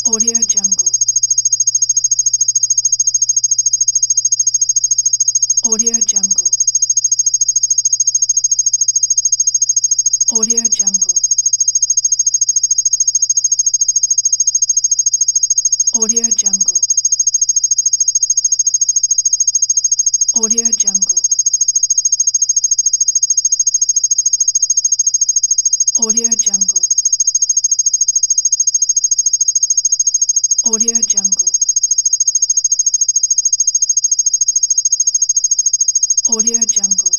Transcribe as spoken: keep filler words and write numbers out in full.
Audio Jungle. Audio Jungle. Audio Jungle. Audio Jungle. Audio Jungle. Audio Jungle. Audio Jungle. Audio Jungle.